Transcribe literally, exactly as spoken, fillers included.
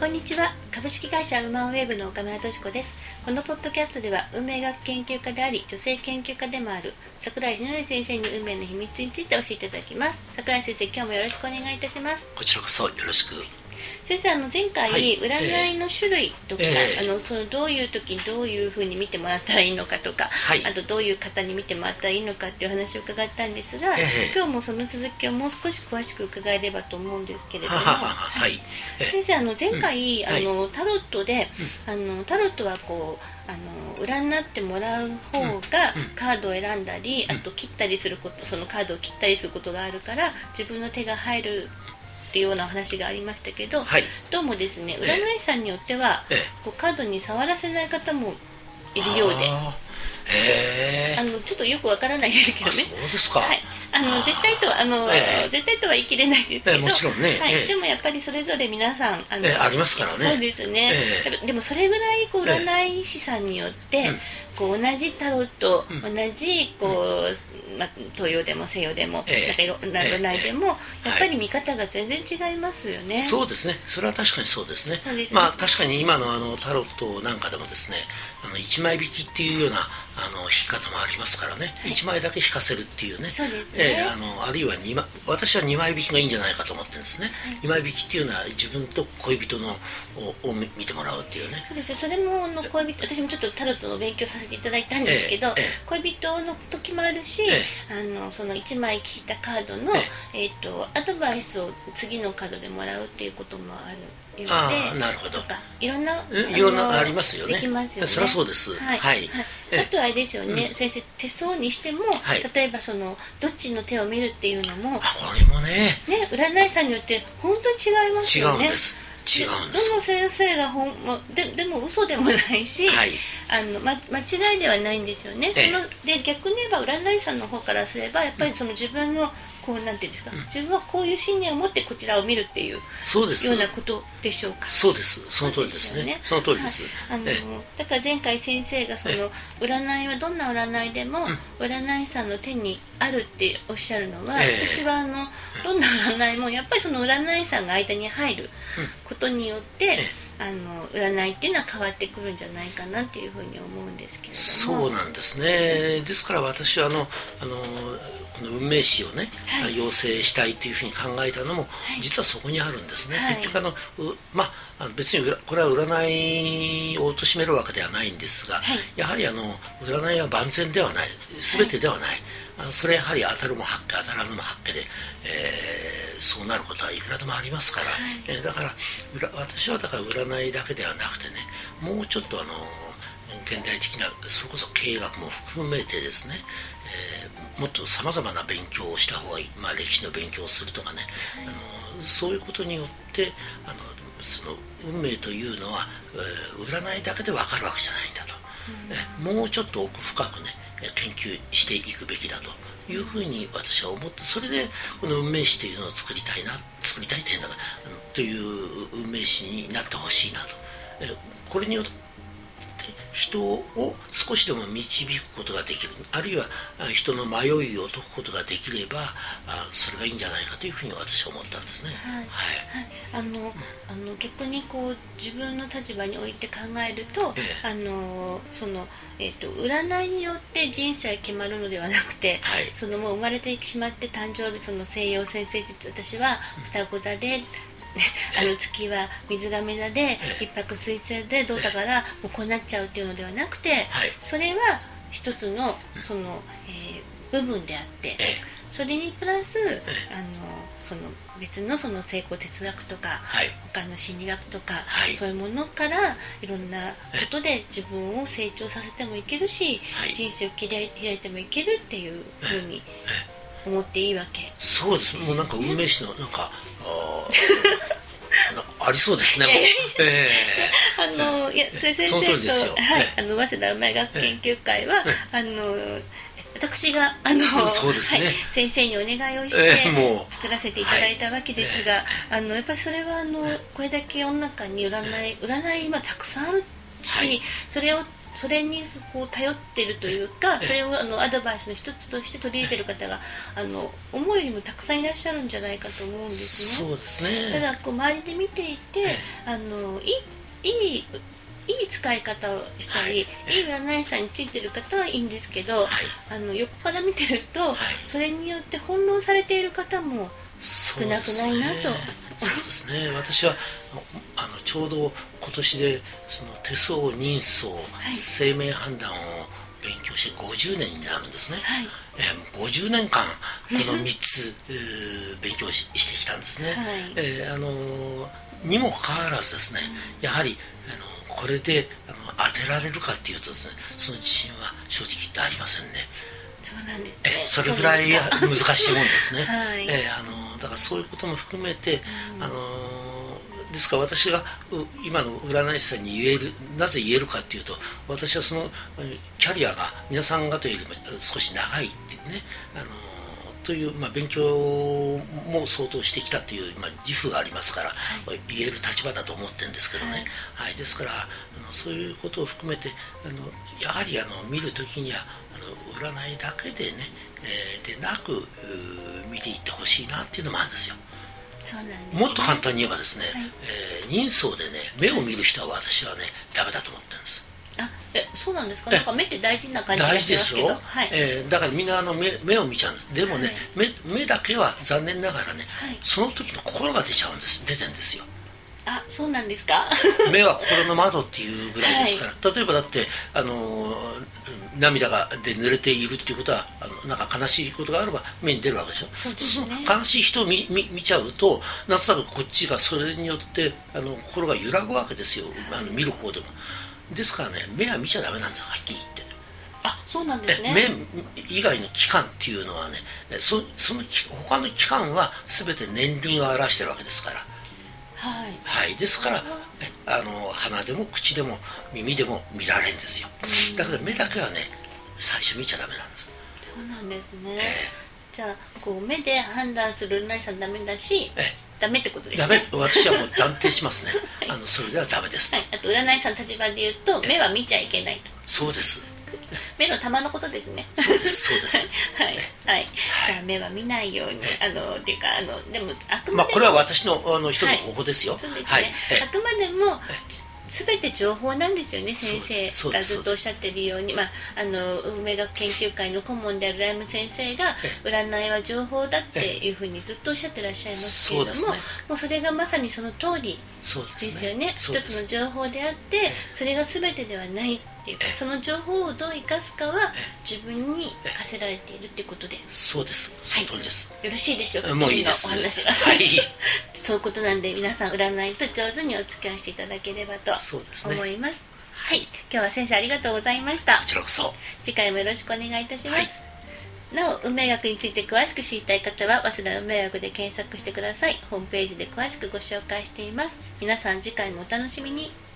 んにちは。株式会社ウーマンウェーブの岡村俊子です。このポッドキャストでは運命学研究家であり女性研究家でもある櫻井秀則先生に運命の秘密について教えていただきます。櫻井先生、今日もよろしくお願いいたします。 こちらこそよろしく。 先生、あの前回、はい、占いの種類とか、 えー、 あのそのどういう時にどういうふうに見てもらったらいいのかとか、はい、あとどういう方に見てもらったらいいのかっていう話を伺ったんですが、えー、今日もその続きをもう少し詳しく伺えればと思うんですけれども、 はい、 先生、あの前回、うん、あの、はい、タロットで、うん、あのタロットはこうあの占ってもらう方がカードを選んだり、うん、あと切ったりすること、そのカードを切ったりすることがあるから自分の手が入るっていうような話がありましたけど、はい、どうもですね、占い師さんによっては、ええ、こうカードに触らせない方もいるようで、 へあのちょっとよくわからないですけどね。 そうですか。 はい、あの絶対とあの、ええ、絶対とは言い切れないですけど、 ええ、もちろんね、 はい、 ええ、 でもやっぱりそれぞれ皆さんあの、 ええ、ありますからね。 そうですね。ええ、でもそれぐらいこう占い師さんによって、ええ、こう同じタロット、うん、同じこう、まあ、東洋でも西洋でも、ええ、なんかいろんな占いでも、ええ、やっぱり見方が全然違いますよね。はい、 そうですね。それは確かにそうですね。そうですね。まあ確かに今のあのタロットなんかでもですね、あのいちまい引きっていうようなあの引き方もありますからね、はい、いちまいだけ引かせるっていうね、 そうですね、 えー、あのあるいはにまい、私はにまい引きがいいんじゃないかと思ってるんですね、はい、にまい引きっていうのは自分と恋人の を, を見てもらうっていうね。 そうです。それもあの恋人、私もちょっとタロットの勉強させていただいたんですけど、えーえー、恋人の時もあるし、えー、あのそのいちまい引いたカードの、えーえー、とアドバイスを次のカードでもらうっていうこともある。 ああ、なるほど。 いろんな、 いろんなありますよね。 できますよね。 そりゃそうです。はい。はい、 あとはあれですよね、うん、先生、手相にしても、はい、例えばそのどっちの手を見るっていうのも、 あ、これもね、 ね、占い師さんによって本当に違いますよね。 違うんです。違うんです。 どの先生がほん、ま、で, でも嘘でもないし、はい、あのま、間違いではないんですよね。そので逆に言えば占い師さんの方からすればやっぱりその自分のこうなんていうんですか、うん、自分はこういう信念を持ってこちらを見るっていうそうですようなことでしょうか。 そうです。その通りですね。その通りです。 はい、あのだから前回先生がその占いはどんな占いでも、うん、占い師さんの手にあるっておっしゃるのは、えー、私はあのどんな占いもやっぱりその占い師さんが間に入ることによって、うんえーあの占いっていうのは変わってくるんじゃないかなっていうふうに思うんですけれども。 そうなんですね。ですから私はあのあのこの運命師をね、はい、養成したいというふうに考えたのも、はい、実はそこにあるんですね。はい、結局あのまあ別にこれは占いを貶めるわけではないんですが、はい、やはりあの占いは万全ではない、全てではない。はい、あのそれはやはり当たるも八卦当たらぬも八卦で、えー、そうなることはいくらでもありますから、はい、えー、だから私はだから占いだけではなくてね、もうちょっとあの現代的なそれこそ経営学も含めてですね、えー、もっとさまざまな勉強をした方がいい、まあ、歴史の勉強をするとかね、はい、あのそういうことによってあのその運命というのは、えー、占いだけで分かるわけじゃないんだと、うん、もうちょっと奥深くね研究していくべきだというふうに私は思って、それでこの運命史というのを作りたいな作りたいというのがという運命史になってほしいなと、えこれによって人を少しでも導くことができる、あるいは人の迷いを解くことができればそれがいいんじゃないかというふうに私は思ったんですね。 はいはい、あの、うん、あの逆にこう自分の立場において考えると、ええ、あのそのえー、と占いによって人生が決まるのではなくて、はい、そのもう生まれてしまって誕生日、その西洋占星術、私は双子座で、あの月は水亀座で一泊水星でどうだからもうこうなっちゃうっていうのではなくて、はい、それは一つのその、えー、部分であって、それにプラスあのその別のその成功哲学とか、はい、他の心理学とか、はい、そういうものからいろんなことで自分を成長させてもいけるし、はい、人生を切り開いてもいけるっていうふうに思っていいわけです、ね。 そうです。もうなんか運命史のなんかあありそうですね。もうえー、あのいや先生と、はい、あの早稲田運命学研究会は、あの私があのそうですね、 はい、先生にお願いをして、えー、もう作らせていただいたわけですが、はい、あのやっぱりそれはあのこれだけ世の中に占い占い今たくさんあるし、はい、それをそれにこう頼ってるというか、それをあのアドバイスの一つとして取り入れてる方があの思うよりもたくさんいらっしゃるんじゃないかと思うんですね。 そうですね。 ただこう周りで見ていて、あのいいいいいい使い方をしたり、はい、いい占い師さんについてる方はいいんですけど、はい、あの横から見てると、はい、それによって翻弄されている方も少なくないなと。 そうですね。私はあのちょうど今年でその手相、人相、はい、生命判断を勉強してごじゅうねんになるんですね。はい、えー、ごじゅうねんかんこのみっつ勉強 し, してきたんですね。はい、えー、あのにもかかわらずですね、やはりあのこれであの当てられるかっていうとですね、その自信は正直言ってありませんね。 そうなんですね。 えそれぐらい難しいもんですね。はい、えあのだからそういうことも含めて、うん、あのですから私が今の占い師さんに言える、なぜ言えるかっていうと、私はそのキャリアが皆さん方よりも少し長いっていうね、あのという、まあ、勉強も相当してきたという、まあ、自負がありますから、はい、言える立場だと思ってるんですけどね、はいはい、ですからあのそういうことを含めてあのやはりあの見るときにはあの占いだけでね、えー、でなく見ていってほしいなっていうのもあるんですよ。 そうなんですね、 もっと簡単に言えばですね、はい、えー、人相でね目を見る人は私はねダメだと思ってるんです。 あ、え、そうなんですか。なんか目って大事な感じがしますけど。大事でしょ、はい、えー、だからみんなあの 目, 目を見ちゃうんです。でもね、はい、目, 目だけは残念ながらね、はい、その時の心が出ちゃうんです。出てるんですよ。 あ、そうなんですか。 目は心の窓っていうぐらいですから、はい、例えばだってあの涙がで濡れているっていうことはあのなんか悲しいことがあれば目に出るわけでしょ。そうですね。悲しい人を 見, 見, 見ちゃうとなんとなくこっちがそれによってあの心が揺らぐわけですよ、あの見る方でも。ですからね、目は見ちゃダメなんですよ、はっきり言って。 あ、そうなんですね。 目以外の器官っていうのはね、そ, その他の器官は全て年輪を表してるわけですから。はい、はい、ですから、ね、あの鼻でも口でも耳でも見られるんですよ。だから目だけはね、最初見ちゃダメなんです。 そうなんですね。えー、じゃあこう目で判断する占い師さんダメだし、えーダメってことですね。ダメ、 私はもう断定しますね。はい、あのそれではダメです。 はい、あと占い師さんの立場で言うと目は見ちゃいけないと。 そうです。 目の玉のことですね。 そうですそうです。 はいはい。じゃあ目は見ないように、あのっていうかあのでもあくまでも、 まあこれは私のあの一つの方法ですよ。 そうですね。はい、あくまでも全て情報なんですよね。先生がずっとおっしゃってるように、まあ、あの運命学研究会の顧問であるライム先生が占いは情報だっていうふうにずっとおっしゃってらっしゃいますけれども、そ う、ね、もうそれがまさにその通りですよね。一つの情報であってそれが全てではないっていうか、その情報をどう生かすかは自分に課せられているっていうことで。 そうです、その通りです、 はい、よろしいでしょうか。 もういいです。 お話は、はい、そういうことなんで皆さん占いと上手にお付き合いしていただければと思います。はい、今日は先生ありがとうございました。 こちらこそ。 次回もよろしくお願いいたします。はい、なお運命学について詳しく知りたい方は早稲田運命学で検索してください。ホームページで詳しくご紹介しています。皆さん次回もお楽しみに。